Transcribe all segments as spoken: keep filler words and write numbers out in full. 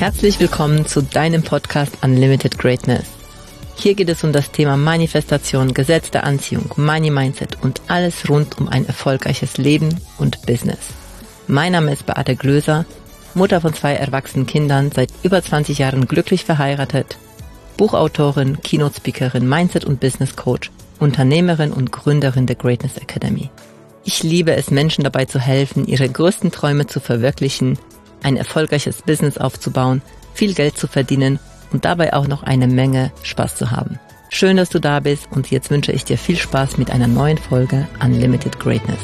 Herzlich willkommen zu deinem Podcast Unlimited Greatness. Hier geht es um das Thema Manifestation, Gesetz der Anziehung, Money Mindset und alles rund um ein erfolgreiches Leben und Business. Mein Name ist Beate Glöser, Mutter von zwei erwachsenen Kindern, seit über zwanzig Jahren glücklich verheiratet, Buchautorin, Keynote-Speakerin, Mindset- und Business-Coach, Unternehmerin und Gründerin der Greatness Academy. Ich liebe es, Menschen dabei zu helfen, ihre größten Träume zu verwirklichen, ein erfolgreiches Business aufzubauen, viel Geld zu verdienen und dabei auch noch eine Menge Spaß zu haben. Schön, dass du da bist und jetzt wünsche ich dir viel Spaß mit einer neuen Folge Unlimited Greatness.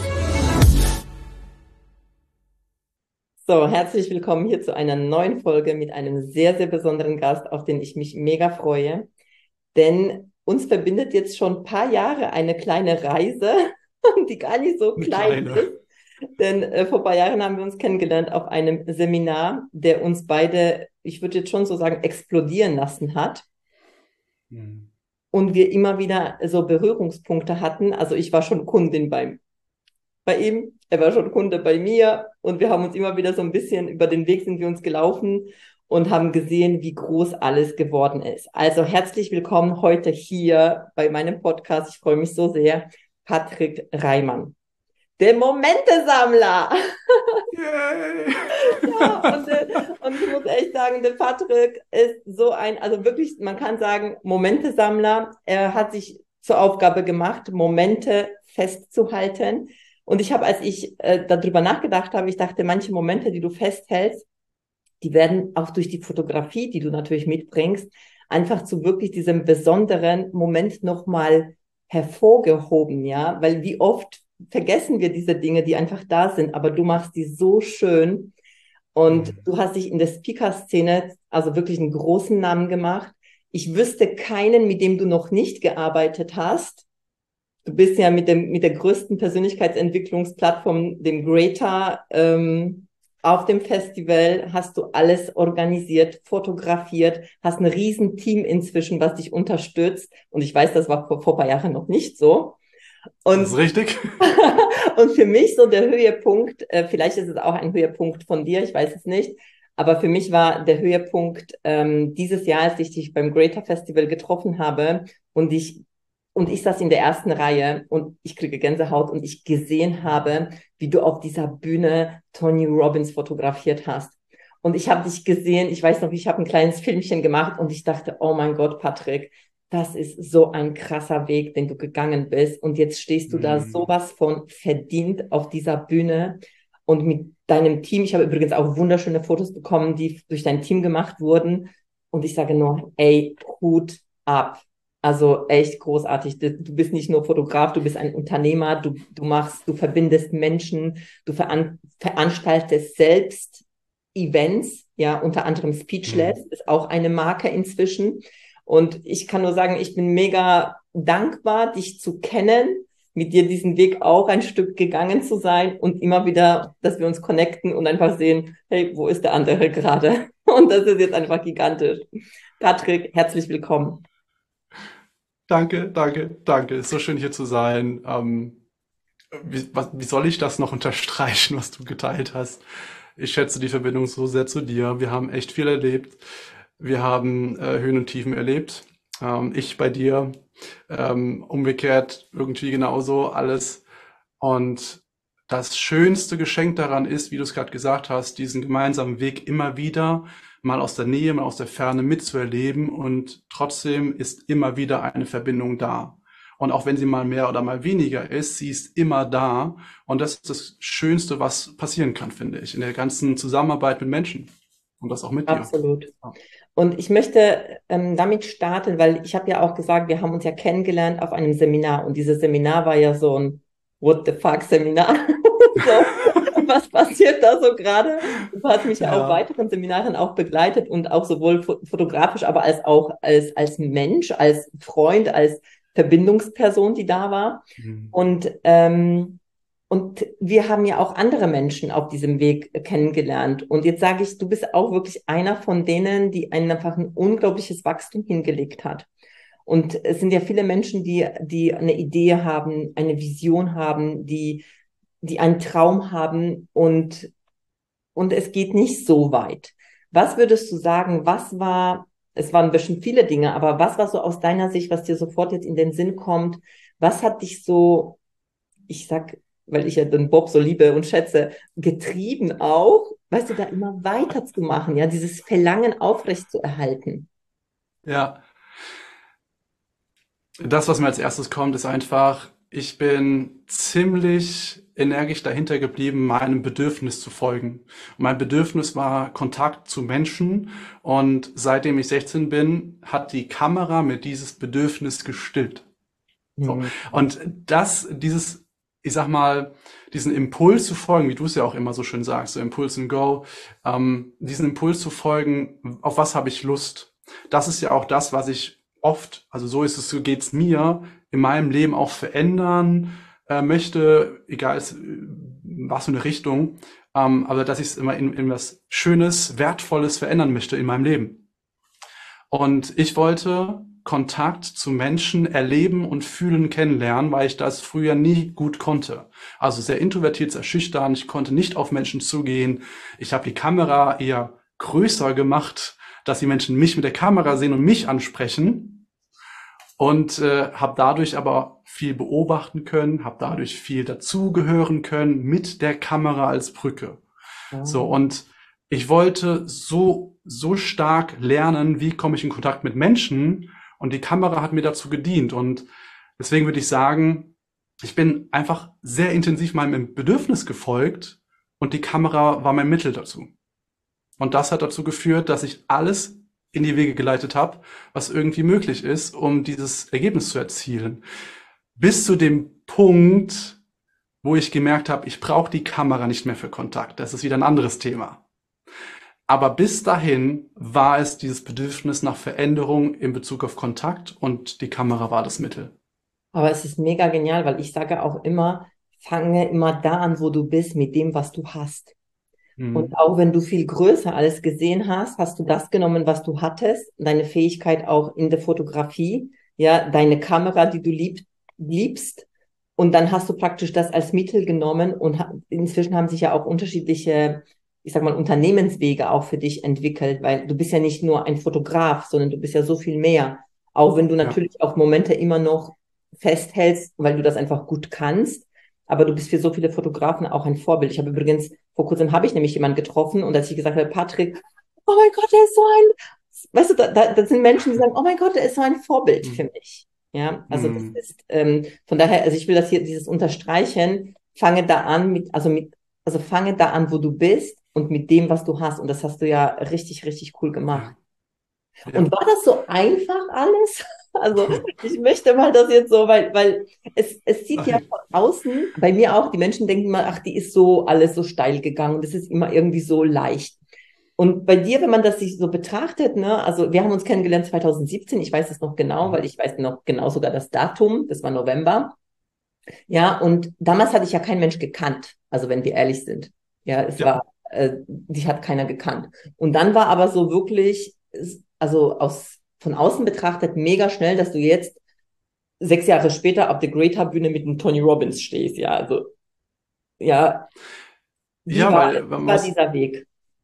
So, herzlich willkommen hier zu einer neuen Folge mit einem sehr, sehr besonderen Gast, auf den ich mich mega freue. Denn uns verbindet jetzt schon ein paar Jahre eine kleine Reise, die gar nicht so klein Kleine. ist. Denn äh, vor ein paar Jahren haben wir uns kennengelernt auf einem Seminar, der uns beide, ich würde jetzt schon so sagen, explodieren lassen hat. Hm. Und wir immer wieder so Berührungspunkte hatten. Also ich war schon Kundin bei, bei ihm, er war schon Kunde bei mir. Und wir haben uns immer wieder so ein bisschen über den Weg sind wir uns gelaufen und haben gesehen, wie groß alles geworden ist. Also herzlich willkommen heute hier bei meinem Podcast. Ich freue mich so sehr, Patrick Reimann. Der Momentesammler. Yay! Ja, und, äh, und ich muss echt sagen, der Patrick ist so ein, also wirklich, man kann sagen, Momentesammler. Er hat sich zur Aufgabe gemacht, Momente festzuhalten. Und ich habe, als ich äh, darüber nachgedacht habe, ich dachte, manche Momente, die du festhältst, die werden auch durch die Fotografie, die du natürlich mitbringst, einfach zu wirklich diesem besonderen Moment nochmal hervorgehoben, ja, weil wie oft vergessen wir diese Dinge, die einfach da sind, aber du machst die so schön und Hm. du hast dich in der Speaker-Szene also wirklich einen großen Namen gemacht. Ich wüsste keinen, mit dem du noch nicht gearbeitet hast. Du bist ja mit dem mit der größten Persönlichkeitsentwicklungsplattform, dem Greater, ähm, auf dem Festival hast du alles organisiert, fotografiert, hast ein riesen Team inzwischen, was dich unterstützt. Und ich weiß, das war vor, vor ein paar Jahren noch nicht so. Das ist Und, richtig. und für mich so der Höhepunkt, äh, vielleicht ist es auch ein Höhepunkt von dir, ich weiß es nicht, aber für mich war der Höhepunkt ähm, dieses Jahr, als ich dich beim Greater Festival getroffen habe und ich und ich saß in der ersten Reihe und ich kriege Gänsehaut und ich gesehen habe, wie du auf dieser Bühne Tony Robbins fotografiert hast. Und ich habe dich gesehen, ich weiß noch, ich habe ein kleines Filmchen gemacht und ich dachte, oh mein Gott, Patrick, das ist so ein krasser Weg, den du gegangen bist. Und jetzt stehst du da Hm. sowas von verdient auf dieser Bühne und mit deinem Team. Ich habe übrigens auch wunderschöne Fotos bekommen, die durch dein Team gemacht wurden. Und ich sage nur, ey, Hut ab. Also echt großartig. Du du bist nicht nur Fotograf, du bist ein Unternehmer, du, du machst, du verbindest Menschen, du veran veranstaltest selbst Events, ja, unter anderem Hm. Speechless ist auch eine Marke inzwischen. Und ich kann nur sagen, ich bin mega dankbar, dich zu kennen, mit dir diesen Weg auch ein Stück gegangen zu sein und immer wieder, dass wir uns connecten und einfach sehen, hey, wo ist der andere gerade? Und das ist jetzt einfach gigantisch. Patrick, herzlich willkommen. Danke, danke, danke. Ist so schön hier zu sein. Ähm, wie, was, wie soll ich das noch unterstreichen, was du geteilt hast? Ich schätze die Verbindung so sehr zu dir. Wir haben echt viel erlebt. Wir haben äh, Höhen und Tiefen erlebt. Ähm, ich bei dir, ähm, umgekehrt irgendwie genauso alles. Und das schönste Geschenk daran ist, wie du es gerade gesagt hast, diesen gemeinsamen Weg immer wieder mal aus der Nähe, mal aus der Ferne mitzuerleben und trotzdem ist immer wieder eine Verbindung da. Und auch wenn sie mal mehr oder mal weniger ist, sie ist immer da. Und das ist das Schönste, was passieren kann, finde ich, in der ganzen Zusammenarbeit mit Menschen. Und das auch mit dir. Absolut. Ja. Und ich möchte ähm, damit starten, weil ich habe ja auch gesagt, wir haben uns ja kennengelernt auf einem Seminar und dieses Seminar war ja so ein What the fuck Seminar. So, was passiert da so gerade? Du hast mich ja auf Ja. weiteren Seminaren auch begleitet und auch sowohl fo fotografisch, aber als auch als, als Mensch, als Freund, als Verbindungsperson, die da war. Mhm. Und ähm, und wir haben ja auch andere Menschen auf diesem Weg äh, kennengelernt. Und jetzt sage ich, du bist auch wirklich einer von denen, die ein, einfach ein unglaubliches Wachstum hingelegt hat. Und es sind ja viele Menschen, die, die eine Idee haben, eine Vision haben, die, die einen Traum haben und, und es geht nicht so weit. Was würdest du sagen, was war, es waren bestimmt viele Dinge, aber was war so aus deiner Sicht, was dir sofort jetzt in den Sinn kommt? Was hat dich so, ich sag, weil ich ja den Bob so liebe und schätze, getrieben auch, weißt du, da immer weiterzumachen, ja, dieses Verlangen aufrecht zu erhalten? Ja, das, was mir als erstes kommt, ist einfach, ich bin ziemlich energisch dahinter geblieben, meinem Bedürfnis zu folgen. Und mein Bedürfnis war Kontakt zu Menschen. Und seitdem ich sechzehn bin, hat die Kamera mir dieses Bedürfnis gestillt. So. Hm. Und das, dieses, ich sag mal, diesen Impuls zu folgen, wie du es ja auch immer so schön sagst, so Impuls and Go, ähm, diesen Impuls zu folgen, auf was habe ich Lust? Das ist ja auch das, was ich oft, also so ist es, so geht's mir, in meinem Leben auch verändern äh, möchte, egal ist, was für eine Richtung, ähm, aber dass ich es immer in, in was Schönes, Wertvolles verändern möchte in meinem Leben. Und ich wollte Kontakt zu Menschen erleben und fühlen, kennenlernen, weil ich das früher nie gut konnte. Also sehr introvertiert, sehr schüchtern. Ich konnte nicht auf Menschen zugehen. Ich habe die Kamera eher größer gemacht, dass die Menschen mich mit der Kamera sehen und mich ansprechen. Und äh, habe dadurch aber viel beobachten können, habe dadurch viel dazugehören können mit der Kamera als Brücke. So, Oh. und ich wollte so, so stark lernen, wie komme ich in Kontakt mit Menschen, und die Kamera hat mir dazu gedient. Und deswegen würde ich sagen, ich bin einfach sehr intensiv meinem Bedürfnis gefolgt und die Kamera war mein Mittel dazu. Und das hat dazu geführt, dass ich alles in die Wege geleitet habe, was irgendwie möglich ist, um dieses Ergebnis zu erzielen. Bis zu dem Punkt, wo ich gemerkt habe, ich brauche die Kamera nicht mehr für Kontakt. Das ist wieder ein anderes Thema. Aber bis dahin war es dieses Bedürfnis nach Veränderung in Bezug auf Kontakt, und die Kamera war das Mittel. Aber es ist mega genial, weil ich sage auch immer, fange immer da an, wo du bist, mit dem, was du hast. Und Mhm. auch wenn du viel größer alles gesehen hast, hast du das genommen, was du hattest, deine Fähigkeit auch in der Fotografie, ja, deine Kamera, die du lieb, liebst. Und dann hast du praktisch das als Mittel genommen und ha inzwischen haben sich ja auch unterschiedliche, ich sag mal, Unternehmenswege auch für dich entwickelt, weil du bist ja nicht nur ein Fotograf, sondern du bist ja so viel mehr. Auch wenn du Ja, natürlich auch Momente immer noch festhältst, weil du das einfach gut kannst. Aber du bist für so viele Fotografen auch ein Vorbild. Ich habe übrigens, vor kurzem habe ich nämlich jemanden getroffen und als ich gesagt habe, Patrick, oh mein Gott, der ist so ein, weißt du, da, da, das sind Menschen, die sagen, oh mein Gott, der ist so ein Vorbild für mhm. mich. Ja, also das Mhm. ist, ähm, von daher, also ich will das hier, dieses Unterstreichen, fange da an mit, also mit, also fange da an, wo du bist und mit dem, was du hast. Und das hast du ja richtig, richtig cool gemacht. Ja, Und ja. war das so einfach alles? Also ich möchte mal das jetzt so, weil, weil es, es sieht ja Nein. von außen, bei mir auch, die Menschen denken immer, ach, die ist so alles so steil gegangen und es ist immer irgendwie so leicht. Und bei dir, wenn man das sich so betrachtet, ne, also wir haben uns kennengelernt zwanzig siebzehn, ich weiß es noch genau, weil Mhm. ich weiß noch genau sogar das Datum, das war November. Ja, und damals hatte ich ja kein Mensch gekannt, also wenn wir ehrlich sind. Ja, es Ja, war, äh, dich hat keiner gekannt. Und dann war aber so wirklich, also aus, von außen betrachtet, mega schnell, dass du jetzt sechs Jahre später auf der Greater Bühne mit dem Tony Robbins stehst. Ja, also, ja, wie ja, war, weil man wie war muss, dieser Weg?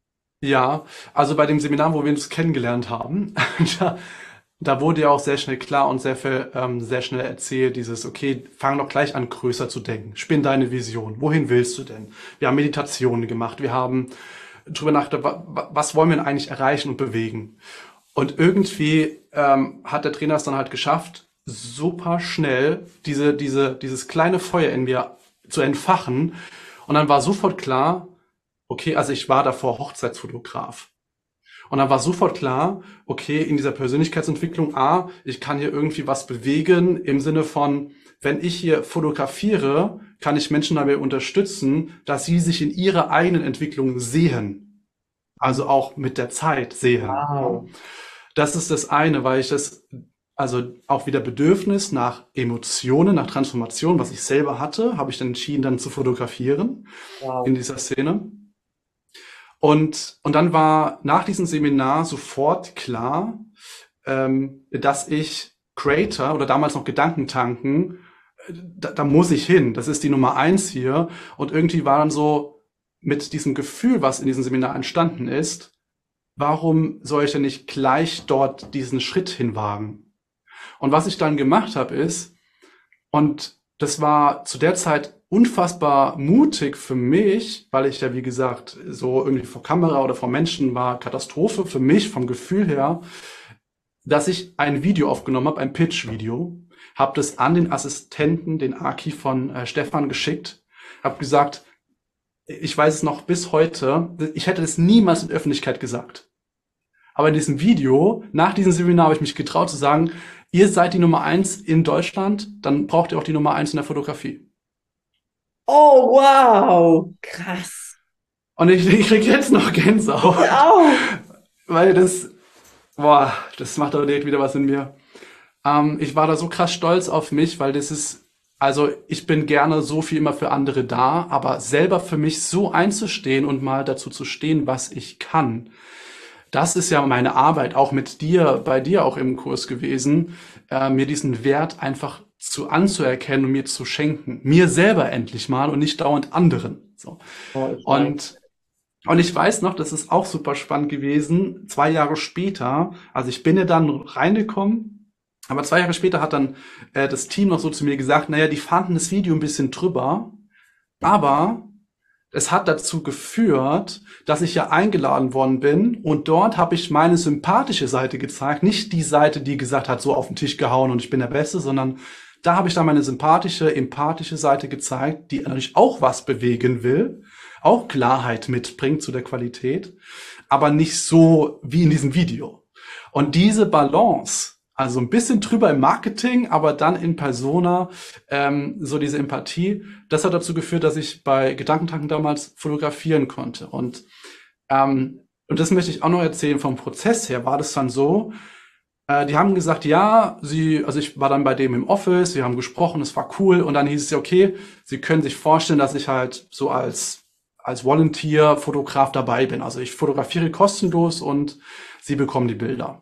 ja, also bei dem Seminar, wo wir uns kennengelernt haben, da, da wurde ja auch sehr schnell klar und sehr viel, ähm, sehr schnell erzählt, dieses, okay, fang doch gleich an, größer zu denken. Spinn deine Vision. Wohin willst du denn? Wir haben Meditationen gemacht. Wir haben drüber nachgedacht, wa- wa- was wollen wir denn eigentlich erreichen und bewegen? Und irgendwie ähm, hat der Trainer es dann halt geschafft, super schnell diese, diese, dieses kleine Feuer in mir zu entfachen. Und dann war sofort klar, okay, also ich war davor Hochzeitsfotograf. Und dann war sofort klar, okay, in dieser Persönlichkeitsentwicklung, A, ich kann hier irgendwie was bewegen im Sinne von, wenn ich hier fotografiere, kann ich Menschen dabei unterstützen, dass sie sich in ihrer eigenen Entwicklung sehen. Also auch mit der Zeit sehen. Ja. Wow. Das ist das eine, weil ich das, also auch wieder Bedürfnis nach Emotionen, nach Transformation, was ich selber hatte, habe ich dann entschieden, dann zu fotografieren in Wow. dieser Szene. Und, und dann war nach diesem Seminar sofort klar, ähm, dass ich Creator oder damals noch Gedankentanken, äh, da, da muss ich hin. Das ist die Nummer eins hier. Und irgendwie war dann so mit diesem Gefühl, was in diesem Seminar entstanden ist, warum soll ich denn nicht gleich dort diesen Schritt hinwagen? Und was ich dann gemacht habe ist, und das war zu der Zeit unfassbar mutig für mich, weil ich ja, wie gesagt, so irgendwie vor Kamera oder vor Menschen war Katastrophe für mich vom Gefühl her, dass ich ein Video aufgenommen habe, ein Pitch-Video, habe das an den Assistenten, den Aki von äh, Stefan geschickt, habe gesagt, ich weiß es noch bis heute, ich hätte das niemals in der Öffentlichkeit gesagt. Aber in diesem Video, nach diesem Seminar, habe ich mich getraut zu sagen, ihr seid die Nummer eins in Deutschland, dann braucht ihr auch die Nummer eins in der Fotografie. Oh, wow. Krass. Und ich, ich kriege jetzt noch Gänsehaut. Ich auch. Weil das, boah, das macht aber direkt wieder was in mir. Ähm, ich war da so krass stolz auf mich, weil das ist, also ich bin gerne so viel immer für andere da, aber selber für mich so einzustehen und mal dazu zu stehen, was ich kann. Das ist ja meine Arbeit, auch mit dir, bei dir auch im Kurs gewesen, äh, mir diesen Wert einfach zu anzuerkennen und mir zu schenken. Mir selber endlich mal und nicht dauernd anderen. So. Oh, ich Und, und ich weiß noch, das ist auch super spannend gewesen, zwei Jahre später, also ich bin ja dann reingekommen, aber zwei Jahre später hat dann äh, das Team noch so zu mir gesagt, naja, die fanden das Video ein bisschen drüber, aber es hat dazu geführt, dass ich ja eingeladen worden bin und dort habe ich meine sympathische Seite gezeigt, nicht die Seite, die gesagt hat, so auf den Tisch gehauen und ich bin der Beste, sondern da habe ich dann meine sympathische, empathische Seite gezeigt, die natürlich auch was bewegen will, auch Klarheit mitbringt zu der Qualität, aber nicht so wie in diesem Video. Und diese Balance, also ein bisschen drüber im Marketing, aber dann in Persona, ähm, so diese Empathie, das hat dazu geführt, dass ich bei Gedankentanken damals fotografieren konnte. Und, ähm, und das möchte ich auch noch erzählen, vom Prozess her war das dann so, äh, die haben gesagt, ja, sie, also ich war dann bei dem im Office, wir haben gesprochen, es war cool und dann hieß es ja, okay, sie können sich vorstellen, dass ich halt so als, als Volunteer-Fotograf dabei bin. Also ich fotografiere kostenlos und sie bekommen die Bilder.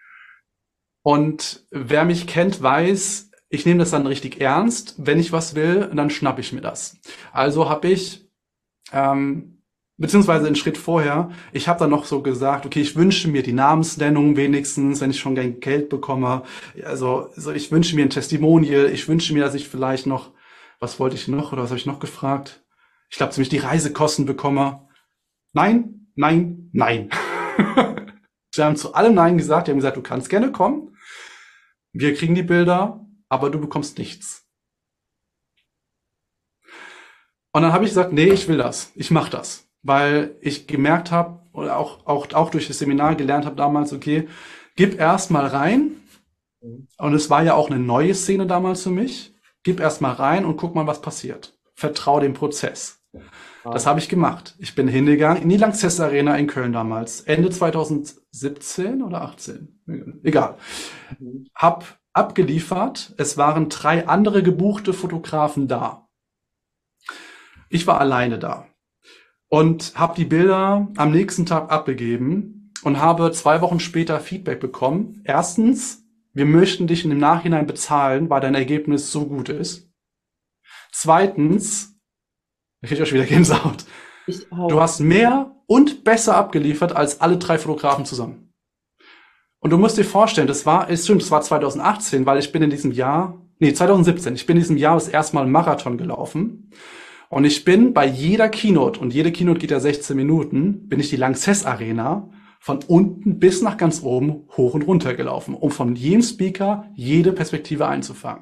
Und wer mich kennt, weiß, ich nehme das dann richtig ernst. Wenn ich was will, dann schnapp ich mir das. Also habe ich, ähm, beziehungsweise einen Schritt vorher, ich habe dann noch so gesagt, okay, ich wünsche mir die Namensnennung wenigstens, wenn ich schon kein Geld bekomme. Also, also ich wünsche mir ein Testimonial. Ich wünsche mir, dass ich vielleicht noch, was wollte ich noch oder was habe ich noch gefragt? Ich glaube, ziemlich die Reisekosten bekomme. Nein, nein, nein. Sie haben zu allem Nein gesagt. Die haben gesagt, du kannst gerne kommen. Wir kriegen die Bilder, aber du bekommst nichts. Und dann habe ich gesagt, nee, ich will das. Ich mache das. Weil ich gemerkt habe, oder auch, auch, auch durch das Seminar gelernt habe damals, okay, gib erst mal rein. Und es war ja auch eine neue Szene damals für mich. Gib erst mal rein und guck mal, was passiert. Vertrau dem Prozess. Das habe ich gemacht. Ich bin hingegangen in die Lanxess Arena in Köln damals, Ende zweitausendsiebzehn oder achtzehn, egal. Hab abgeliefert. Es waren drei andere gebuchte Fotografen da. Ich war alleine da und habe die Bilder am nächsten Tag abgegeben und habe zwei Wochen später Feedback bekommen. Erstens, wir möchten dich im Nachhinein bezahlen, weil dein Ergebnis so gut ist. Zweitens, ich kriege auch schon wieder Gänsehaut. Ich auch. Du hast mehr und besser abgeliefert als alle drei Fotografen zusammen. Und du musst dir vorstellen, das war, es stimmt, das war zweitausendachtzehn, weil ich bin in diesem Jahr, nee, zweitausendsiebzehn, ich bin in diesem Jahr das erste Mal einen Marathon gelaufen. Und ich bin bei jeder Keynote, und jede Keynote geht ja sechzehn Minuten, bin ich die Lanxess Arena von unten bis nach ganz oben hoch und runter gelaufen, um von jedem Speaker jede Perspektive einzufangen.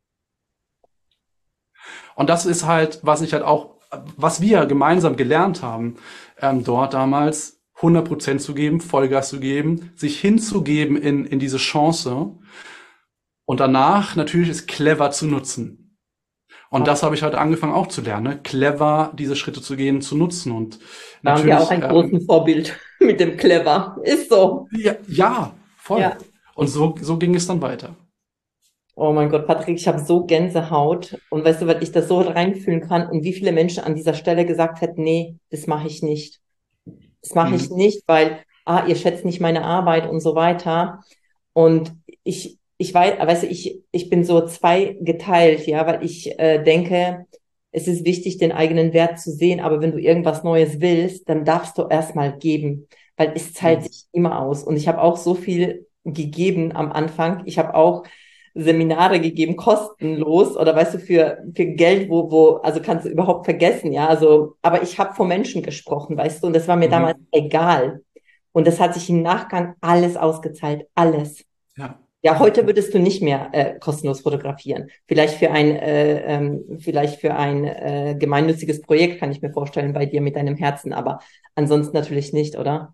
Und das ist halt, was ich halt auch, was wir gemeinsam gelernt haben, ähm, dort damals, hundert Prozent zu geben, Vollgas zu geben, sich hinzugeben in, in diese Chance und danach natürlich es clever zu nutzen. Und das habe ich halt angefangen auch zu lernen, ne? Clever diese Schritte zu gehen, zu nutzen. Und Da haben natürlich, wir auch ein ähm, großes Vorbild mit dem Clever. Ist so. ja, ja, voll. Ja. Und so, so ging es dann weiter. Oh mein Gott, Patrick, ich habe so Gänsehaut. Und weißt du, weil ich das so reinfühlen kann und wie viele Menschen an dieser Stelle gesagt hätten, nee, das mache ich nicht. Das mache ich Mhm. nicht, weil, ah, ihr schätzt nicht meine Arbeit und so weiter. Und ich, ich weiß, weißt du, ich, ich bin so zweigeteilt, ja, weil ich äh, denke, es ist wichtig, den eigenen Wert zu sehen, aber wenn du irgendwas Neues willst, dann darfst du erstmal geben. weil es zahlt sich immer aus. Und ich habe auch so viel gegeben am Anfang. Ich habe auch Seminare gegeben, kostenlos oder weißt du, für, für Geld, wo, wo, also kannst du überhaupt vergessen, ja, also, aber ich habe vor Menschen gesprochen, weißt du, und das war mir damals Mhm. egal. Und das hat sich im Nachgang alles ausgezahlt, alles. Ja. Ja, heute würdest du nicht mehr äh, kostenlos fotografieren. Vielleicht für ein, äh, ähm, vielleicht für ein äh, gemeinnütziges Projekt kann ich mir vorstellen, bei dir mit deinem Herzen, aber ansonsten natürlich nicht, oder?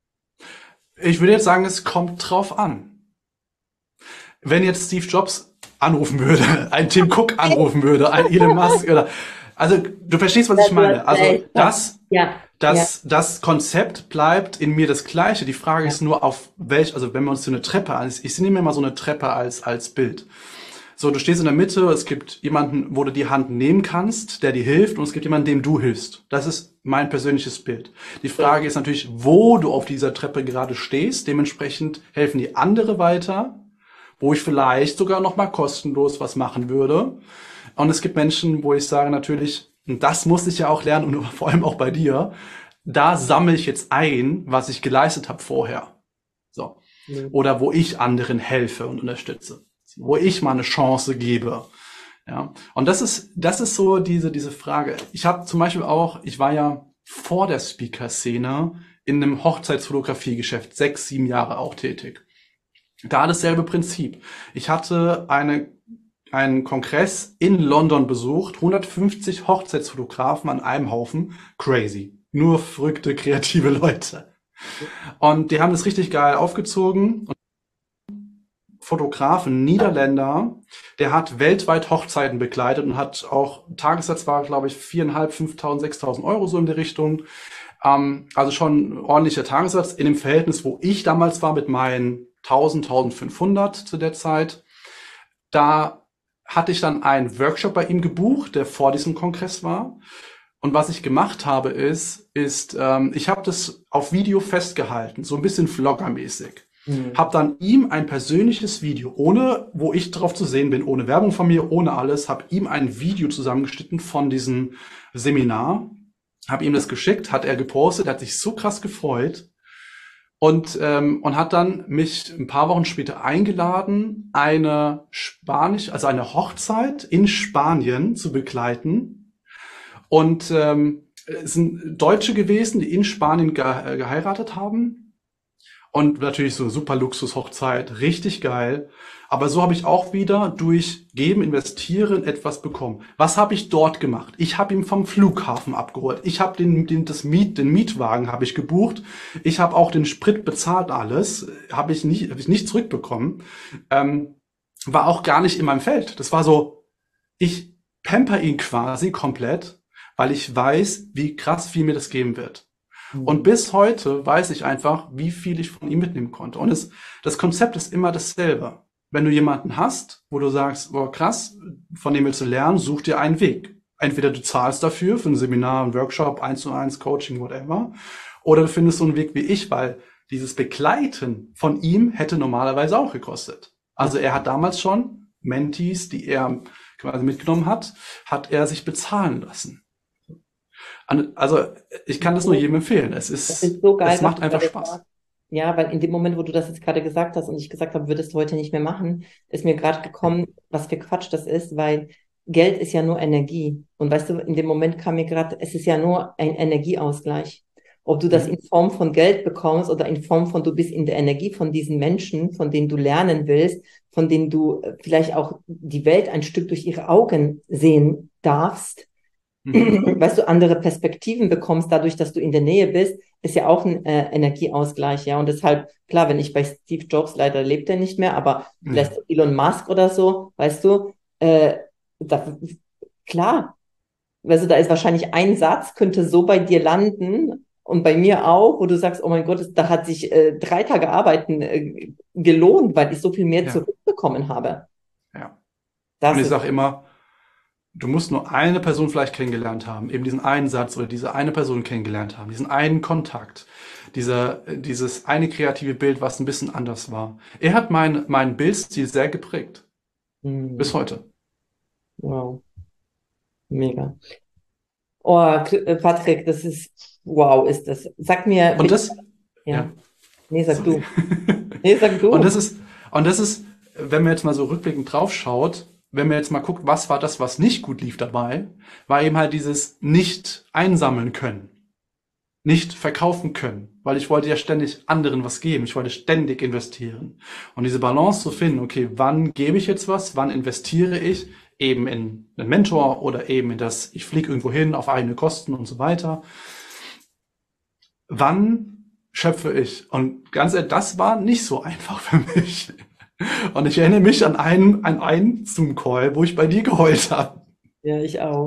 Ich würde jetzt sagen, es kommt drauf an. Wenn jetzt Steve Jobs anrufen würde, ein Tim Cook anrufen würde, ein Elon Musk oder, also du verstehst, was Ja, ich du meine. hast Also recht. das, Ja, ja, das, das Konzept bleibt in mir das Gleiche. Die Frage ja. ist nur auf welch, also wenn wir uns so eine Treppe an, ich nehme mir mal so eine Treppe als, als Bild. So, du stehst in der Mitte, es gibt jemanden, wo du die Hand nehmen kannst, der dir hilft, und es gibt jemanden, dem du hilfst. Das ist mein persönliches Bild. Die Frage ist natürlich, wo du auf dieser Treppe gerade stehst. Dementsprechend helfen die andere weiter, wo ich vielleicht sogar noch mal kostenlos was machen würde. Und es gibt Menschen, wo ich sage natürlich, und das muss ich ja auch lernen und vor allem auch bei dir, da sammle ich jetzt ein, was ich geleistet habe vorher. So. Mhm. Oder wo ich anderen helfe und unterstütze. Wo ich mal eine Chance gebe. Ja. Und das ist, das ist so diese, diese Frage. Ich habe zum Beispiel auch, ich war ja vor der Speaker-Szene in einem Hochzeitsfotografiegeschäft sechs, sieben Jahre auch tätig. Da dasselbe Prinzip. Ich hatte eine, einen Kongress in London besucht, hundertfünfzig Hochzeitsfotografen an einem Haufen. Crazy. Nur verrückte, kreative Leute. Und die haben das richtig geil aufgezogen. Fotograf, ein Niederländer, der hat weltweit Hochzeiten begleitet und hat auch, Tagessatz war, glaube ich, viereinhalb, fünftausend, sechstausend Euro so in der Richtung. Ähm, also schon ein ordentlicher Tagessatz in dem Verhältnis, wo ich damals war mit meinen tausend, eintausendfünfhundert zu der Zeit. Da hatte ich dann einen Workshop bei ihm gebucht, der vor diesem Kongress war. Und was ich gemacht habe, ist, ist ähm, ich habe das auf Video festgehalten, so ein bisschen Vlogger-mäßig. Mhm. Hab dann ihm ein persönliches Video, ohne, wo ich drauf zu sehen bin, ohne Werbung von mir, ohne alles, hab ihm ein Video zusammengeschnitten von diesem Seminar, hab ihm das geschickt, hat er gepostet, hat sich so krass gefreut und ähm, und hat dann mich ein paar Wochen später eingeladen, eine Spanisch, also eine Hochzeit in Spanien zu begleiten. Und ähm, es sind Deutsche gewesen, die in Spanien ge geheiratet haben. Und natürlich so super Luxus-Hochzeit, richtig geil. Aber so habe ich auch wieder durch Geben, Investieren etwas bekommen. Was habe ich dort gemacht? Ich habe ihn vom Flughafen abgeholt. Ich habe den, den, das Miet, den Mietwagen habe ich gebucht. Ich habe auch den Sprit bezahlt, alles. Habe ich nicht, habe ich nicht zurückbekommen. Ähm, war auch gar nicht in meinem Feld. Das war so, ich pamper ihn quasi komplett, weil ich weiß, wie krass viel mir das geben wird. Und bis heute weiß ich einfach, wie viel ich von ihm mitnehmen konnte. Und es, das Konzept ist immer dasselbe. Wenn du jemanden hast, wo du sagst, boah, krass, von dem willst du lernen, such dir einen Weg. Entweder du zahlst dafür, für ein Seminar, ein Workshop, eins zu eins, Coaching, whatever. Oder du findest so einen Weg wie ich, weil dieses Begleiten von ihm hätte normalerweise auch gekostet. Also er hat damals schon Mentees, die er quasi mitgenommen hat, hat er sich bezahlen lassen. Also ich kann das nur jedem empfehlen. Es ist, Das ist so geil, es was macht du einfach gerade Spaß. sagst. Ja, weil in dem Moment, wo du das jetzt gerade gesagt hast und ich gesagt habe, würdest du heute nicht mehr machen, ist mir gerade gekommen, was für Quatsch das ist, weil Geld ist ja nur Energie. Und weißt du, in dem Moment kam mir gerade, es ist ja nur ein Energieausgleich. Ob du das Mhm. in Form von Geld bekommst oder in Form von, du bist in der Energie von diesen Menschen, von denen du lernen willst, von denen du äh, vielleicht auch die Welt ein Stück durch ihre Augen sehen darfst, Mhm. weißt du, andere Perspektiven bekommst, dadurch, dass du in der Nähe bist, ist ja auch ein äh, Energieausgleich, ja. Und deshalb, klar, wenn ich bei Steve Jobs, leider lebt er nicht mehr, aber vielleicht Ja. Elon Musk oder so, weißt du, äh, da, klar, also da ist wahrscheinlich ein Satz, könnte so bei dir landen und bei mir auch, wo du sagst, oh mein Gott, da hat sich äh, drei Tage Arbeiten äh, gelohnt, weil ich so viel mehr Ja. zurückbekommen habe. Ja. Und Das ich ist, sage immer, du musst nur eine Person vielleicht kennengelernt haben, eben diesen einen Satz oder diese eine Person kennengelernt haben, diesen einen Kontakt, dieser, dieses eine kreative Bild, was ein bisschen anders war. Er hat mein, mein Bildstil sehr geprägt. Bis hm, heute. wow, mega. Oh, K- äh, Patrick, das ist, wow, ist das. Sag mir Und bitte, das, Ja. Ja. Nee, sag Sorry. du. Nee, sag du. Und das ist, und das ist, wenn man jetzt mal so rückblickend drauf schaut, wenn man jetzt mal guckt, was war das, was nicht gut lief dabei, war eben halt dieses nicht einsammeln können, nicht verkaufen können, weil ich wollte ja ständig anderen was geben, ich wollte ständig investieren. Und diese Balance zu finden, okay, wann gebe ich jetzt was, wann investiere ich, eben in einen Mentor oder eben in das, ich fliege irgendwo hin auf eigene Kosten und so weiter. Wann schöpfe ich? Und ganz ehrlich, das war nicht so einfach für mich. Und ich erinnere mich an einen, an einen Zoom-Call, wo ich bei dir geheult habe, Ja, ich auch.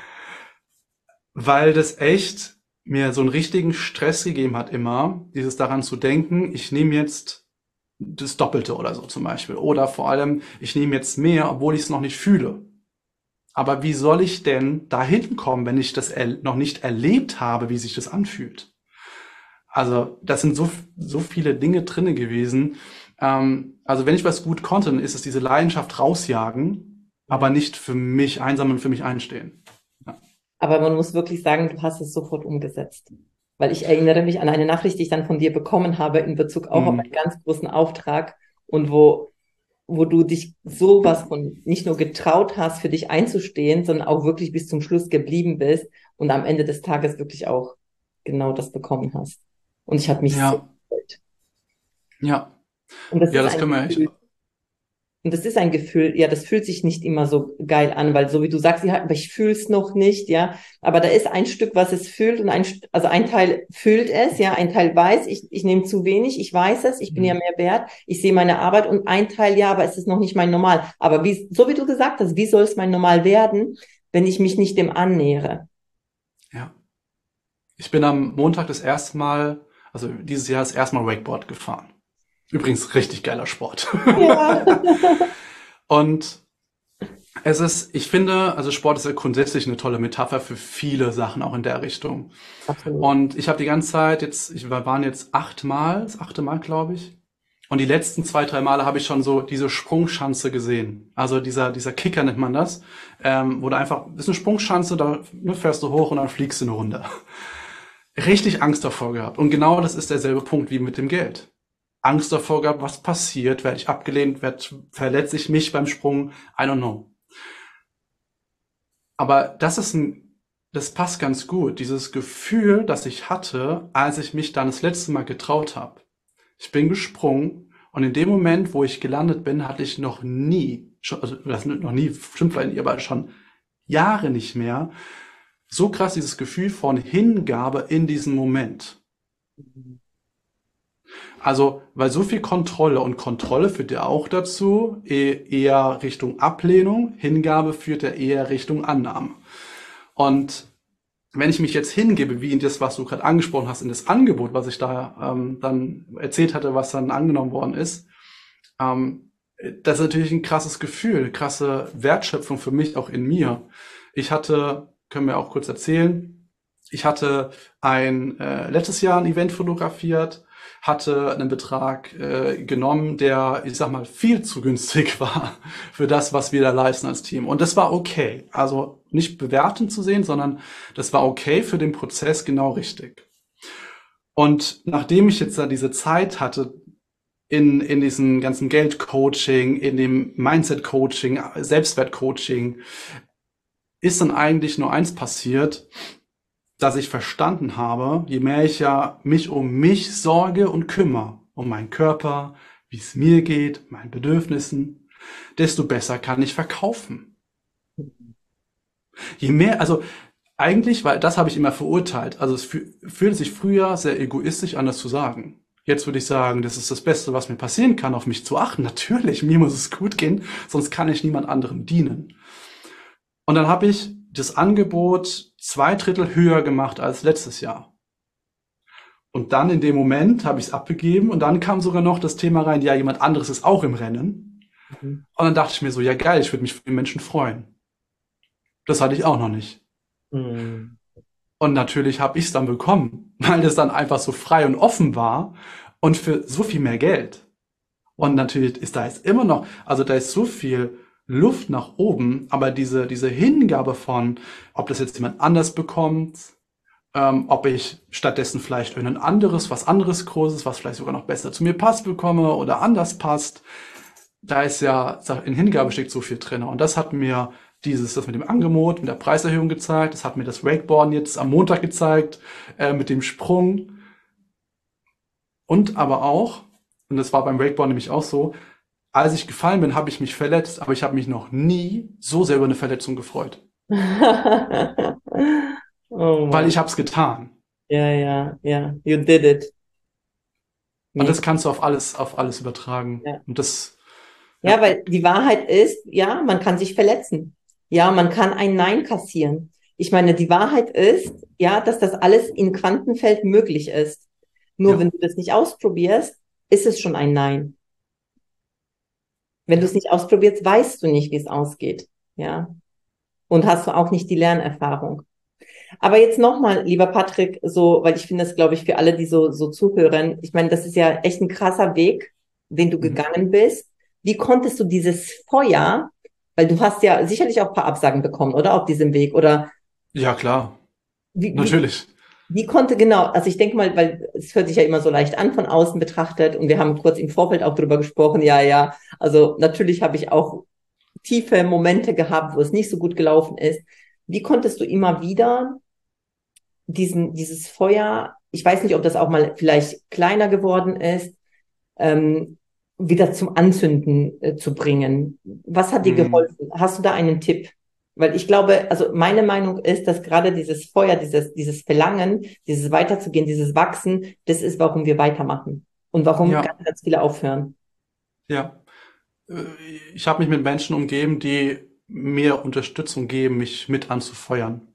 weil das echt mir so einen richtigen Stress gegeben hat immer, dieses daran zu denken, ich nehme jetzt das Doppelte oder so zum Beispiel. Oder vor allem, ich nehme jetzt mehr, obwohl ich es noch nicht fühle. Aber wie soll ich denn dahin kommen, wenn ich das er- noch nicht erlebt habe, wie sich das anfühlt? Also das sind so, so viele Dinge drinne gewesen. Ähm, also wenn ich was gut konnte, dann ist es diese Leidenschaft rausjagen, aber nicht für mich einsammeln und für mich einstehen. Ja. Aber man muss wirklich sagen, du hast es sofort umgesetzt. Weil ich erinnere mich an eine Nachricht, die ich dann von dir bekommen habe in Bezug auch auf einen Mhm. ganz großen Auftrag und wo, wo du dich sowas von nicht nur getraut hast, für dich einzustehen, sondern auch wirklich bis zum Schluss geblieben bist und am Ende des Tages wirklich auch genau das bekommen hast. Und ich habe mich so Ja, gefreut. ja, Und das ja, ist das ein können wir echt. Gefühl, und das ist ein Gefühl, ja, das fühlt sich nicht immer so geil an, weil so wie du sagst, ja, aber ich fühle es noch nicht, ja. Aber da ist ein Stück, was es fühlt und ein, St- also ein Teil fühlt es, ja, ein Teil weiß, ich, ich nehme zu wenig, ich weiß es, ich bin ja Mhm. mehr wert, ich sehe meine Arbeit und ein Teil, ja, aber es ist noch nicht mein Normal. Aber wie, so wie du gesagt hast, wie soll es mein Normal werden, wenn ich mich nicht dem annähere? Ja. Ich bin am Montag das erste Mal, also dieses Jahr das erste Mal Wakeboard gefahren. Übrigens richtig geiler Sport. Ja. Und es ist, ich finde, also Sport ist ja grundsätzlich eine tolle Metapher für viele Sachen, auch in der Richtung. Absolut. Und ich habe die ganze Zeit jetzt, ich wir waren jetzt achtmal, das achte Mal, glaube ich. Und die letzten zwei, drei Male habe ich schon so diese Sprungschanze gesehen. Also dieser, dieser Kicker nennt man das, ähm, wo du einfach, das ist eine Sprungschanze, da ne, fährst du hoch und dann fliegst du eine Runde. Richtig Angst davor gehabt. Und genau das ist derselbe Punkt wie mit dem Geld. Angst davor gehabt, was passiert, werde ich abgelehnt, werd, verletze ich mich beim Sprung, I don't know. Aber das ist ein, das passt ganz gut, dieses Gefühl, das ich hatte, als ich mich dann das letzte Mal getraut habe. Ich bin gesprungen und in dem Moment, wo ich gelandet bin, hatte ich noch nie, schon, also das noch nie, stimmt vielleicht nicht, aber schon Jahre nicht mehr, so krass dieses Gefühl von Hingabe in diesem Moment. Also, weil so viel Kontrolle und Kontrolle führt ja auch dazu, eh- eher Richtung Ablehnung, Hingabe führt ja eher Richtung Annahme. Und wenn ich mich jetzt hingebe, wie in das, was du gerade angesprochen hast, in das Angebot, was ich da ähm, dann erzählt hatte, was dann angenommen worden ist, ähm, das ist natürlich ein krasses Gefühl, eine krasse Wertschöpfung für mich, auch in mir. Ich hatte, können wir auch kurz erzählen, ich hatte ein äh, letztes Jahr ein Event fotografiert, hatte einen Betrag äh, genommen, der, ich sag mal, viel zu günstig war für das, was wir da leisten als Team. Und das war okay. Also nicht bewertend zu sehen, sondern das war okay für den Prozess genau richtig. Und nachdem ich jetzt da diese Zeit hatte, in, in diesem ganzen Geldcoaching, in dem Mindset-Coaching, Selbstwert-Coaching, ist dann eigentlich nur eins passiert, dass ich verstanden habe, je mehr ich ja mich um mich sorge und kümmere, um meinen Körper, wie es mir geht, meinen Bedürfnissen, desto besser kann ich verkaufen. Je mehr, also eigentlich, weil das habe ich immer verurteilt, also es fü- fühlte sich früher sehr egoistisch an, das zu sagen. Jetzt würde ich sagen, das ist das Beste, was mir passieren kann, auf mich zu achten. Natürlich, mir muss es gut gehen, sonst kann ich niemand anderem dienen. Und dann habe ich das Angebot zwei Drittel höher gemacht als letztes Jahr. Und dann in dem Moment habe ich es abgegeben und dann kam sogar noch das Thema rein, ja, jemand anderes ist auch im Rennen. Mhm. Und dann dachte ich mir so, ja geil, ich würde mich für den Menschen freuen. Das hatte ich auch noch nicht. Mhm. Und natürlich habe ich es dann bekommen, weil das dann einfach so frei und offen war und für so viel mehr Geld. Und natürlich ist da jetzt immer noch, also da ist so viel Luft nach oben, aber diese, diese Hingabe von, ob das jetzt jemand anders bekommt, ähm, ob ich stattdessen vielleicht ein anderes, was anderes Großes, was vielleicht sogar noch besser zu mir passt, bekomme oder anders passt. Da ist ja, in Hingabe steckt so viel drin. Und das hat mir dieses, das mit dem Angebot, mit der Preiserhöhung gezeigt. Das hat mir das Wakeboarden jetzt am Montag gezeigt, äh, mit dem Sprung. Und aber auch, und das war beim Wakeboarden nämlich auch so, als ich gefallen bin, habe ich mich verletzt, aber ich habe mich noch nie so sehr über eine Verletzung gefreut. Oh Weil Mann. ich habe es getan. Ja, ja, ja. You did it. Und Mega. das kannst du auf alles, auf alles übertragen. Ja. Und das, Ja, ja, weil die Wahrheit ist, ja, man kann sich verletzen. Ja, man kann ein Nein kassieren. Ich meine, die Wahrheit ist, ja, dass das alles in Quantenfeld möglich ist. Nur ja, wenn du das nicht ausprobierst, ist es schon ein Nein. Wenn du ja. es nicht ausprobierst, weißt du nicht, wie es ausgeht. Ja. Und hast du auch nicht die Lernerfahrung. Aber jetzt nochmal, lieber Patrick, so, weil ich finde das, glaube ich, für alle, die so, so zuhören, ich meine, das ist ja echt ein krasser Weg, den du Mhm. gegangen bist. Wie konntest du dieses Feuer, weil du hast ja sicherlich auch ein paar Absagen bekommen, oder, auf diesem Weg, oder Ja, klar, wie, wie, natürlich. wie konnte genau, also ich denke mal, weil es hört sich ja immer so leicht an von außen betrachtet und wir haben kurz im Vorfeld auch drüber gesprochen, ja, ja, also natürlich habe ich auch tiefe Momente gehabt, wo es nicht so gut gelaufen ist. Wie konntest du immer wieder diesen, dieses Feuer, ich weiß nicht, ob das auch mal vielleicht kleiner geworden ist, ähm, wieder zum Anzünden äh, zu bringen. Was hat dir Mhm. geholfen? Hast du da einen Tipp? Weil ich glaube, also meine Meinung ist, dass gerade dieses Feuer, dieses, dieses Verlangen, dieses Weiterzugehen, dieses Wachsen, das ist, warum wir weitermachen und warum Ja, ganz, ganz viele aufhören. ja. Äh, Ich habe mich mit Menschen umgeben, die mir Unterstützung geben, mich mit anzufeuern.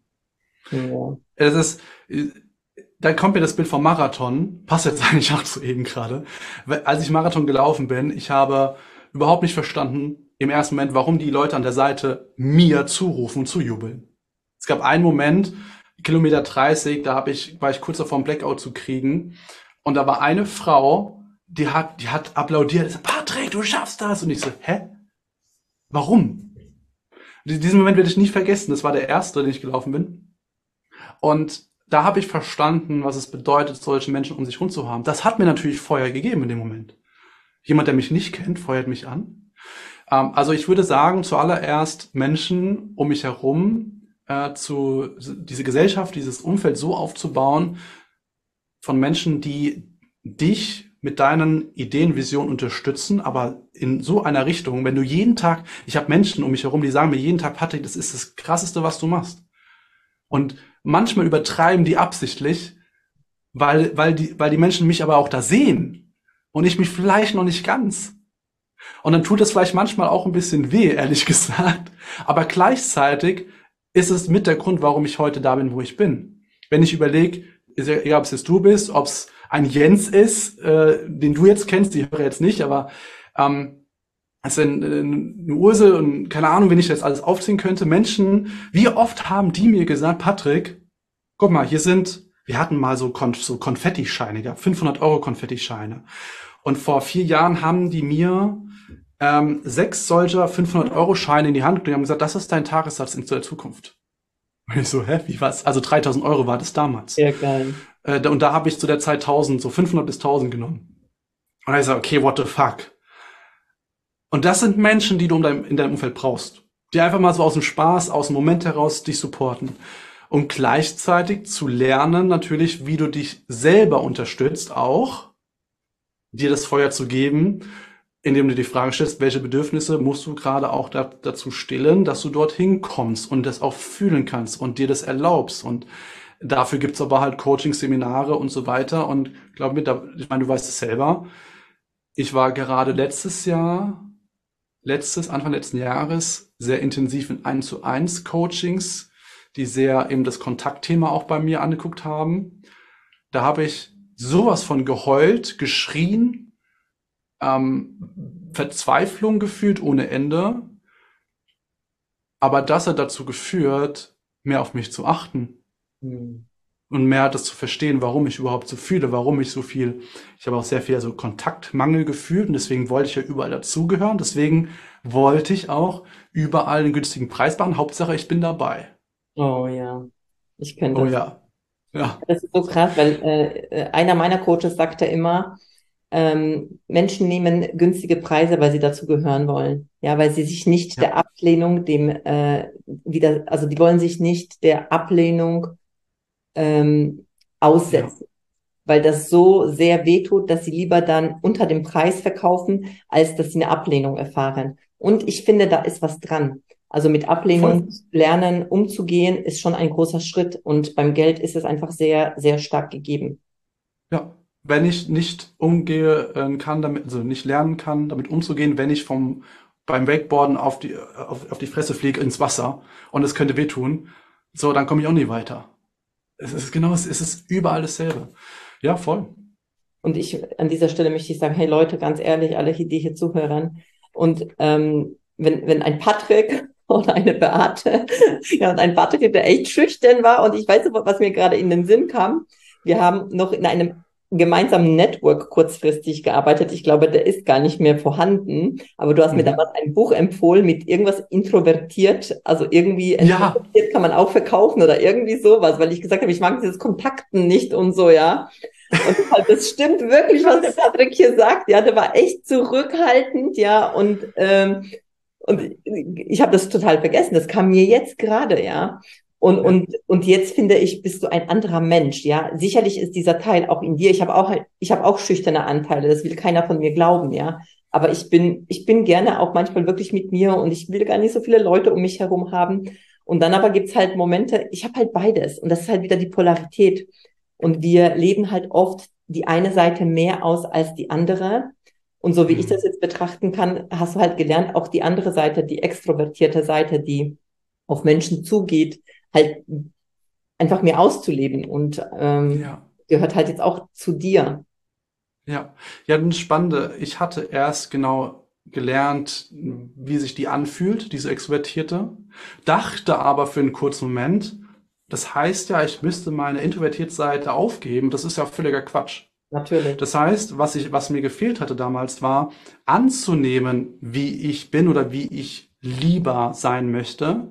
Ja. Es ist, äh, dann kommt mir das Bild vom Marathon, passt jetzt eigentlich auch zu eben gerade. Weil, als ich Marathon gelaufen bin, ich habe überhaupt nicht verstanden im ersten Moment, warum die Leute an der Seite mir zurufen und zujubeln. Es gab einen Moment, Kilometer dreißig, da hab ich, war ich kurz davor, einen Blackout zu kriegen. Und da war eine Frau, die hat, die hat applaudiert, die so, Patrick, du schaffst das. Und ich so, hä? Warum? Diesen Moment werde ich nie vergessen. Das war der erste, den ich gelaufen bin. Und da habe ich verstanden, was es bedeutet, solche Menschen um sich herum zu haben. Das hat mir natürlich Feuer gegeben in dem Moment. Jemand, der mich nicht kennt, feuert mich an. Ähm, also ich würde sagen, zuallererst Menschen um mich herum äh, zu diese Gesellschaft, dieses Umfeld so aufzubauen von Menschen, die dich mit deinen Ideen, Visionen unterstützen, aber in so einer Richtung, wenn du jeden Tag, ich habe Menschen um mich herum, die sagen mir jeden Tag, Patrick, das ist das Krasseste, was du machst. Und manchmal übertreiben die absichtlich, weil, weil, die, weil die Menschen mich aber auch da sehen und ich mich vielleicht noch nicht ganz. Und dann tut es vielleicht manchmal auch ein bisschen weh, ehrlich gesagt. Aber gleichzeitig ist es mit der Grund, warum ich heute da bin, wo ich bin. Wenn ich überlege, egal ob es jetzt du bist, ob es ein Jens ist, äh, den du jetzt kennst, die höre jetzt nicht, aber ähm, also eine Ursel und keine Ahnung, wenn ich das alles aufziehen könnte, Menschen, wie oft haben die mir gesagt, Patrick, guck mal, hier sind, wir hatten mal so, Kon so Konfettischeine gehabt, fünfhundert Euro Konfettischeine. Und vor vier Jahren haben die mir ähm, sechs solcher fünfhundert Euro Scheine in die Hand gelegt und haben gesagt, das ist dein Tagessatz in der Zukunft. Und ich so, hä, wie was? Also dreitausend Euro war das damals. Sehr geil. Äh, und da habe ich zu der Zeit tausend, so fünfhundert bis tausend genommen. Und ich so, okay, what the fuck? Und das sind Menschen, die du in deinem, in deinem Umfeld brauchst. Die einfach mal so aus dem Spaß, aus dem Moment heraus dich supporten. Und gleichzeitig zu lernen natürlich, wie du dich selber unterstützt, auch dir das Feuer zu geben, indem du die Frage stellst, welche Bedürfnisse musst du gerade auch da, dazu stillen, dass du dorthin kommst und das auch fühlen kannst und dir das erlaubst. Und dafür gibt's aber halt Coaching-Seminare und so weiter. Und glaub mir, da, ich meine, du weißt es selber, ich war gerade letztes Jahr, letztes, Anfang letzten Jahres, sehr intensiv in eins zu eins Coachings, die sehr eben das Kontaktthema auch bei mir angeguckt haben. Da habe ich sowas von geheult, geschrien, ähm, Verzweiflung gefühlt ohne Ende. Aber das hat dazu geführt, mehr auf mich zu achten. Hm. Und mehr hat es zu verstehen, warum ich überhaupt so fühle, warum ich so viel, ich habe auch sehr viel so Kontaktmangel gefühlt und deswegen wollte ich ja überall dazugehören. Deswegen wollte ich auch überall einen günstigen Preis machen. Hauptsache, ich bin dabei. Oh ja, ich könnte Oh das. ja. Ja, Das ist so krass, weil äh, einer meiner Coaches sagte immer, ähm, Menschen nehmen günstige Preise, weil sie dazu gehören wollen. Ja, weil sie sich nicht ja, der Ablehnung, dem äh, wieder, also die wollen sich nicht der Ablehnung ähm, ja, aussetzen, weil das so sehr wehtut, dass sie lieber dann unter dem Preis verkaufen, als dass sie eine Ablehnung erfahren. Und ich finde, da ist was dran. Also mit voll. Ablehnung lernen, umzugehen, ist schon ein großer Schritt. Und beim Geld ist es einfach sehr, sehr stark gegeben. Ja. Wenn ich nicht umgehe äh, kann, damit, also nicht lernen kann, damit umzugehen, wenn ich vom beim Wakeboarden auf die auf, auf die Fresse fliege ins Wasser und es könnte wehtun, so dann komme ich auch nie weiter. Es ist genau, es ist überall dasselbe. Ja, voll. Und ich an dieser Stelle möchte ich sagen, hey Leute, ganz ehrlich, alle, die hier zuhören, und ähm, wenn, wenn ein Patrick oder eine Beate, ja, und ein Patrick, der echt schüchtern war, und ich weiß nicht, was mir gerade in den Sinn kam, wir haben noch in einem gemeinsamen Network kurzfristig gearbeitet. Ich glaube, der ist gar nicht mehr vorhanden, aber du hast mir Mhm. damals ein Buch empfohlen mit irgendwas introvertiert, also irgendwie Ja, introvertiert kann man auch verkaufen oder irgendwie sowas, weil ich gesagt habe, ich mag dieses Kontakten nicht und so, ja. Und halt, das stimmt wirklich, was der Patrick hier sagt. Ja, der war echt zurückhaltend, ja, und ähm, und ich habe das total vergessen. Das kam mir jetzt gerade, ja. Und ja, und und jetzt finde ich, bist du ein anderer Mensch, ja. Sicherlich ist dieser Teil auch in dir. Ich habe auch ich habe auch schüchterne Anteile. Das will keiner von mir glauben, ja. Aber ich bin ich bin gerne auch manchmal wirklich mit mir, und ich will gar nicht so viele Leute um mich herum haben. Und dann aber gibt's halt Momente. Ich habe halt beides, und das ist halt wieder die Polarität. Und wir leben halt oft die eine Seite mehr aus als die andere. Und so wie ich das mhm. jetzt betrachten kann, hast du halt gelernt, auch die andere Seite, die extrovertierte Seite, die auf Menschen zugeht, halt einfach mehr auszuleben. Und ähm, Ja, gehört halt jetzt auch zu dir. ja. Ja, das Spannende, ich hatte erst genau gelernt, wie sich die anfühlt, diese Extrovertierte, dachte aber für einen kurzen Moment, das heißt ja, ich müsste meine introvertierte Seite aufgeben. Das ist ja völliger Quatsch. Natürlich. Das heißt, was ich, was mir gefehlt hatte damals, war anzunehmen, wie ich bin oder wie ich lieber sein möchte,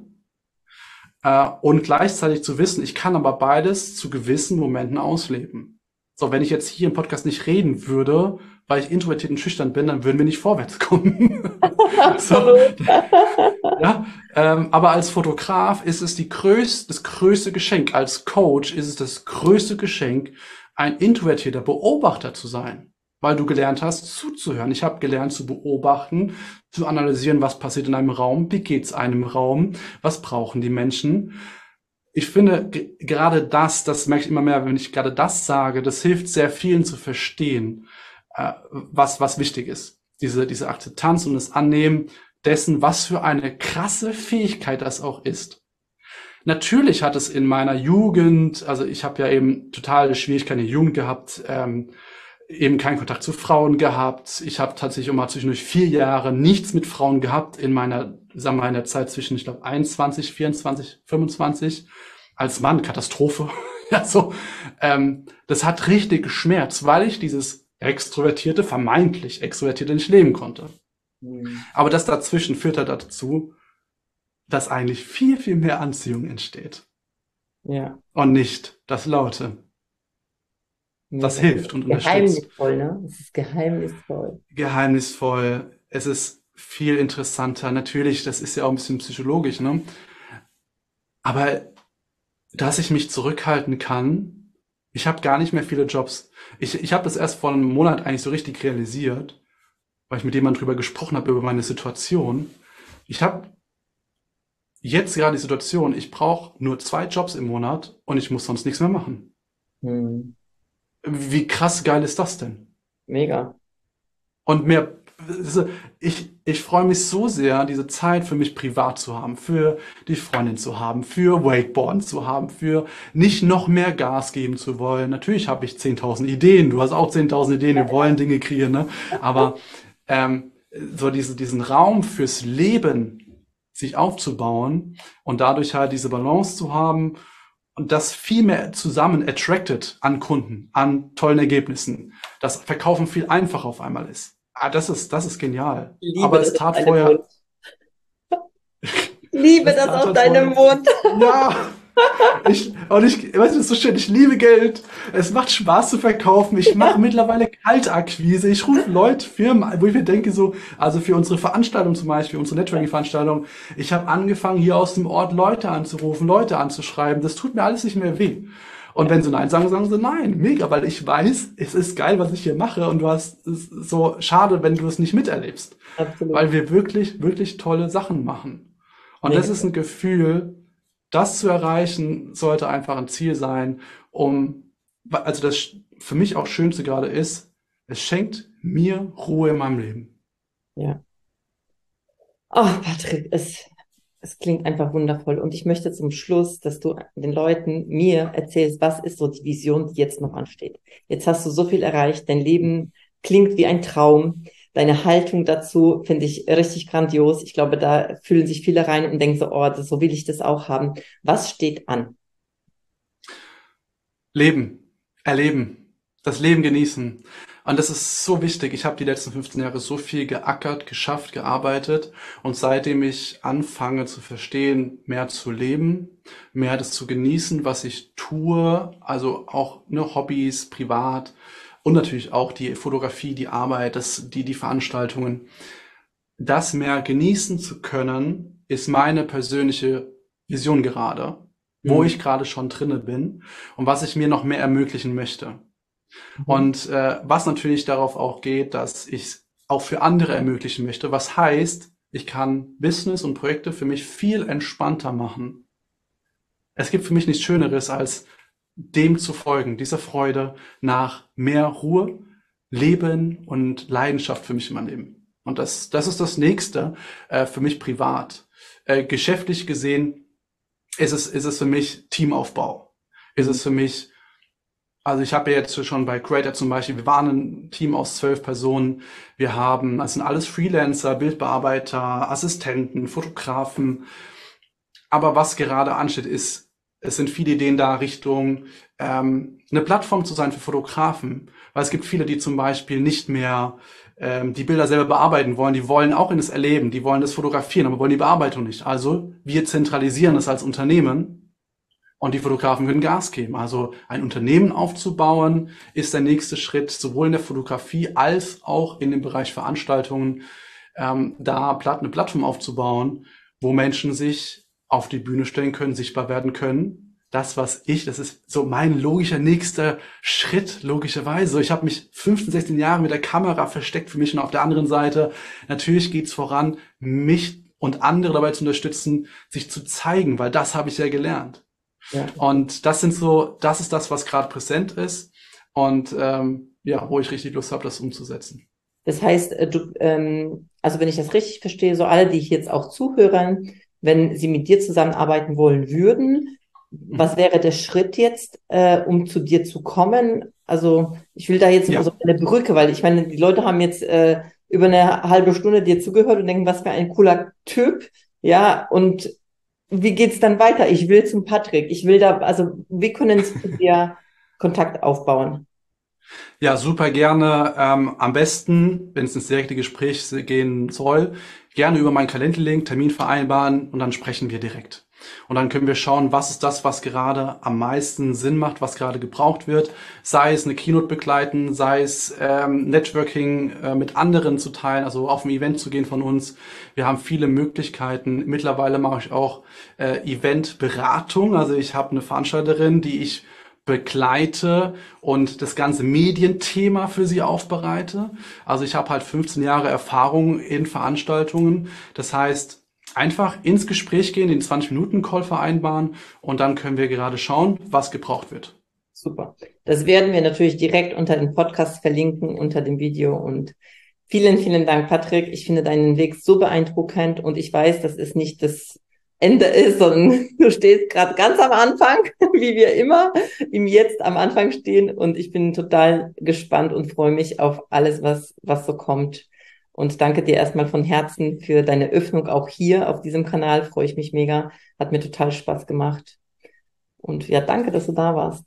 äh, und gleichzeitig zu wissen, ich kann aber beides zu gewissen Momenten ausleben. So, wenn ich jetzt hier im Podcast nicht reden würde, weil ich introvertiert und schüchtern bin, dann würden wir nicht vorwärts kommen. So, Absolut. ja, ähm, aber als Fotograf ist es die größte, das größte Geschenk. Als Coach ist es das größte Geschenk, ein introvertierter Beobachter zu sein, weil du gelernt hast, zuzuhören. Ich habe gelernt zu beobachten, zu analysieren, was passiert in einem Raum, wie geht's einem Raum, was brauchen die Menschen. Ich finde, ge- gerade das, das merke ich immer mehr, wenn ich gerade das sage, das hilft sehr vielen zu verstehen, äh, was, was wichtig ist. Diese, diese Akzeptanz und das Annehmen dessen, was für eine krasse Fähigkeit das auch ist. Natürlich hat es in meiner Jugend, also ich habe ja eben totale Schwierigkeiten in der Jugend gehabt, ähm, eben keinen Kontakt zu Frauen gehabt. Ich habe tatsächlich immer zwischendurch vier Jahre nichts mit Frauen gehabt in meiner, sagen wir mal, in der Zeit zwischen, ich glaube, einundzwanzig, vierundzwanzig, fünfundzwanzig. Als Mann, Katastrophe. Ja, so. Ähm, das hat richtig geschmerzt, weil ich dieses extrovertierte, vermeintlich extrovertierte nicht leben konnte. Hm. Aber das dazwischen führt halt dazu, dass eigentlich viel, viel mehr Anziehung entsteht. Ja, Und nicht das Laute. Das mega. hilft und unterstützt. Geheimnisvoll, ne? Es ist geheimnisvoll. Geheimnisvoll. Es ist viel interessanter. Natürlich, das ist ja auch ein bisschen psychologisch, ne? Aber dass ich mich zurückhalten kann, ich habe gar nicht mehr viele Jobs. Ich, ich habe das erst vor einem Monat eigentlich so richtig realisiert, weil ich mit jemandem drüber gesprochen habe, über meine Situation. Ich habe jetzt gerade die Situation, ich brauche nur zwei Jobs im Monat und ich muss sonst nichts mehr machen. Hm. Wie krass geil ist das denn? Mega. Und mehr, ich, ich freue mich so sehr, diese Zeit für mich privat zu haben, für die Freundin zu haben, für Wakeboarden zu haben, für nicht noch mehr Gas geben zu wollen. Natürlich habe ich zehntausend Ideen, du hast auch zehntausend Ideen, wir wollen Dinge kreieren, ne? Aber ähm, so diese, diesen Raum fürs Leben sich aufzubauen und dadurch halt diese Balance zu haben und das viel mehr zusammen attracted an Kunden, an tollen Ergebnissen, dass Verkaufen viel einfacher auf einmal ist. Ah, das ist, das ist genial. Ich liebe Aber das es aus tat deinem Mund. vorher, Ich liebe es das tat aus halt deinem vorher, Mund. ja, Ich, und ich, weißt du, das ist so schön, ich liebe Geld. Es macht Spaß zu verkaufen. Ich mache mittlerweile Kaltakquise. Ich rufe Leute, Firmen, an, wo ich mir denke, so, also für unsere Veranstaltung zum Beispiel, unsere Networking-Veranstaltung, ich habe angefangen, hier aus dem Ort Leute anzurufen, Leute anzuschreiben. Das tut mir alles nicht mehr weh. Und wenn sie Nein sagen, sagen sie Nein. Mega, weil ich weiß, es ist geil, was ich hier mache. Und du hast es ist so schade, wenn du es nicht miterlebst. Absolut. Weil wir wirklich, wirklich tolle Sachen machen. Und das Mega. ist ein Gefühl, das zu erreichen, sollte einfach ein Ziel sein, um, also das für mich auch Schönste gerade ist, es schenkt mir Ruhe in meinem Leben. Ja. Oh, Patrick, es, es klingt einfach wundervoll. Und ich möchte zum Schluss, dass du den Leuten, mir erzählst, was ist so die Vision, die jetzt noch ansteht. Jetzt hast du so viel erreicht, dein Leben klingt wie ein Traum. Deine Haltung dazu finde ich richtig grandios. Ich glaube, da fühlen sich viele rein und denken so, oh, das, so will ich das auch haben. Was steht an? Leben, erleben, das Leben genießen. Und das ist so wichtig. Ich habe die letzten fünfzehn Jahre so viel geackert, geschafft, gearbeitet. Und seitdem ich anfange zu verstehen, mehr zu leben, mehr das zu genießen, was ich tue, also auch ne, Hobbys, privat und natürlich auch die Fotografie, die Arbeit, das, die, die Veranstaltungen, das mehr genießen zu können, ist meine persönliche Vision gerade, wo Mhm. ich gerade schon drinne bin und was ich mir noch mehr ermöglichen möchte. Mhm. Und äh, was natürlich darauf auch geht, dass ich es auch für andere ermöglichen möchte. Was heißt, ich kann Business und Projekte für mich viel entspannter machen. Es gibt für mich nichts Schöneres, als dem zu folgen, dieser Freude nach mehr Ruhe, Leben und Leidenschaft für mich in meinem Leben. Und das, das ist das Nächste äh, für mich privat. Äh, geschäftlich gesehen ist es, ist es für mich Teamaufbau. Ist es für mich, also ich habe ja jetzt schon bei Creator zum Beispiel, wir waren ein Team aus zwölf Personen. Wir haben, das sind alles Freelancer, Bildbearbeiter, Assistenten, Fotografen. Aber was gerade ansteht, ist, es sind viele Ideen da Richtung ähm, eine Plattform zu sein für Fotografen. Weil es gibt viele, die zum Beispiel nicht mehr ähm, die Bilder selber bearbeiten wollen. Die wollen auch in das Erleben, die wollen das fotografieren, aber wollen die Bearbeitung nicht. Also wir zentralisieren das als Unternehmen und die Fotografen können Gas geben. Also ein Unternehmen aufzubauen, ist der nächste Schritt, sowohl in der Fotografie als auch in dem Bereich Veranstaltungen, ähm, da Platt- eine Plattform aufzubauen, wo Menschen sich auf die Bühne stellen können, sichtbar werden können. Das, was ich, das ist so mein logischer nächster Schritt, logischerweise. Ich habe mich fünfzehn, sechzehn Jahre mit der Kamera versteckt für mich und auf der anderen Seite, natürlich geht's voran, mich und andere dabei zu unterstützen, sich zu zeigen, weil das habe ich ja gelernt. Ja. Und das sind so, das ist das, was gerade präsent ist und ähm, ja, wo ich richtig Lust habe, das umzusetzen. Das heißt, äh, du, ähm, also wenn ich das richtig verstehe, so alle, die jetzt auch zuhören, wenn sie mit dir zusammenarbeiten wollen würden, was wäre der Schritt jetzt, äh, um zu dir zu kommen? Also ich will da jetzt Ja. so eine Brücke, weil ich meine, die Leute haben jetzt äh, über eine halbe Stunde dir zugehört und denken, was für ein cooler Typ, ja, und wie geht's dann weiter? Ich will zum Patrick, ich will da, also wie können sie mit dir Kontakt aufbauen? Ja, super gerne. Ähm, am besten, wenn es ins direkte Gespräch gehen soll, gerne über meinen Kalenderlink, Termin vereinbaren und dann sprechen wir direkt. Und dann können wir schauen, was ist das, was gerade am meisten Sinn macht, was gerade gebraucht wird. Sei es eine Keynote begleiten, sei es ähm, Networking äh, mit anderen zu teilen, also auf ein Event zu gehen von uns. Wir haben viele Möglichkeiten. Mittlerweile mache ich auch äh, Eventberatung. Also ich habe eine Veranstalterin, die ich begleite und das ganze Medienthema für sie aufbereite. Also ich habe halt fünfzehn Jahre Erfahrung in Veranstaltungen. Das heißt, einfach ins Gespräch gehen, den zwanzig-Minuten-Call vereinbaren und dann können wir gerade schauen, was gebraucht wird. Super. Das werden wir natürlich direkt unter dem Podcast verlinken, unter dem Video. Und vielen, vielen Dank, Patrick. Ich finde deinen Weg so beeindruckend und ich weiß, dass es nicht das Ende ist, sondern du stehst gerade ganz am Anfang, wie wir immer im Jetzt am Anfang stehen. Und ich bin total gespannt und freue mich auf alles, was, was so kommt. Und danke dir erstmal von Herzen für deine Öffnung auch hier auf diesem Kanal. Freue ich mich mega. Hat mir total Spaß gemacht. Und ja, danke, dass du da warst.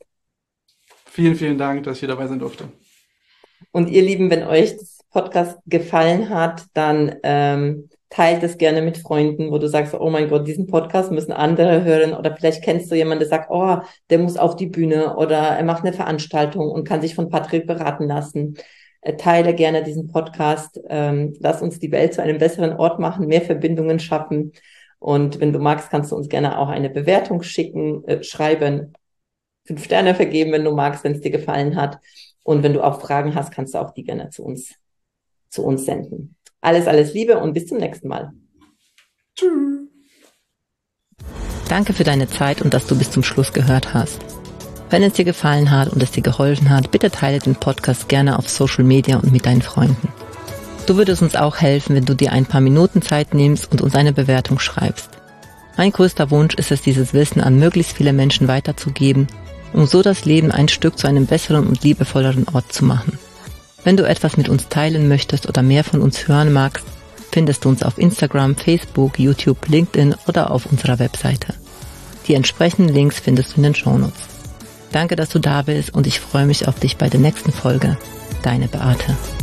Vielen, vielen Dank, dass ich hier dabei sein durfte. Und ihr Lieben, wenn euch das Podcast gefallen hat, dann ähm, teilt es gerne mit Freunden, wo du sagst, oh mein Gott, diesen Podcast müssen andere hören. Oder vielleicht kennst du jemanden, der sagt, oh, der muss auf die Bühne oder er macht eine Veranstaltung und kann sich von Patrick beraten lassen. Teile gerne diesen Podcast. Ähm, lass uns die Welt zu einem besseren Ort machen, mehr Verbindungen schaffen. Und wenn du magst, kannst du uns gerne auch eine Bewertung schicken, äh, schreiben, fünf Sterne vergeben, wenn du magst, wenn es dir gefallen hat. Und wenn du auch Fragen hast, kannst du auch die gerne zu uns, zu uns senden. Alles, alles Liebe und bis zum nächsten Mal. Tschüss. Danke für deine Zeit und dass du bis zum Schluss gehört hast. Wenn es dir gefallen hat und es dir geholfen hat, bitte teile den Podcast gerne auf Social Media und mit deinen Freunden. Du würdest uns auch helfen, wenn du dir ein paar Minuten Zeit nimmst und uns eine Bewertung schreibst. Mein größter Wunsch ist es, dieses Wissen an möglichst viele Menschen weiterzugeben, um so das Leben ein Stück zu einem besseren und liebevolleren Ort zu machen. Wenn du etwas mit uns teilen möchtest oder mehr von uns hören magst, findest du uns auf Instagram, Facebook, YouTube, LinkedIn oder auf unserer Webseite. Die entsprechenden Links findest du in den Shownotes. Danke, dass du da bist und ich freue mich auf dich bei der nächsten Folge. Deine Beate.